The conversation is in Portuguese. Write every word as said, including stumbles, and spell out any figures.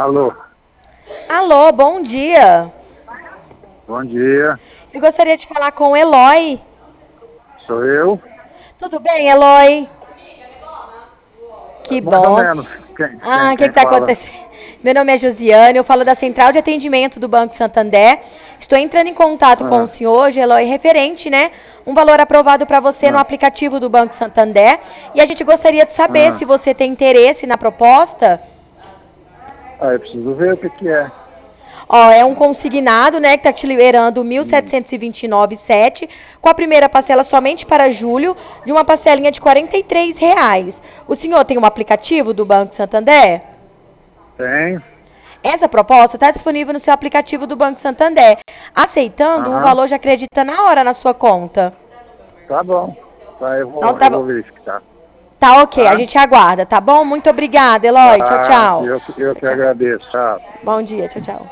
Alô, Alô, bom dia. bom dia, Eu gostaria de falar com o Eloy. sou eu. Tudo bem, Eloy? Que Mais ou bom. menos, quem, Ah, quem, o que quem está fala? acontecendo? Meu nome é Josiane, eu falo da Central de Atendimento do Banco Santander. Estou entrando em contato com o Ah, senhor hoje, Eloy, referente, né? Um valor aprovado para você no ah, aplicativo do Banco Santander. E a gente gostaria de saber ah. se você tem interesse na proposta. Ah, eu preciso ver o que que é. Ó, é um consignado, né, que está te liberando mil Hum, setecentos e vinte e nove vírgula sete, com a primeira parcela somente para julho, de uma parcelinha de quarenta e três reais. O senhor tem um aplicativo do Banco Santander? tem? Essa proposta está disponível no seu aplicativo do Banco Santander. Aceitando, o Aham, valor já acredita na hora na sua conta. tá bom. Tá, eu Então vou, tá eu bom. vou verificar. Tá ok, a Tá? gente aguarda, tá bom? Muito obrigada, Eloy. Tchau, Tá, tchau. eu, eu que agradeço, tchau. Bom dia, tchau, tchau.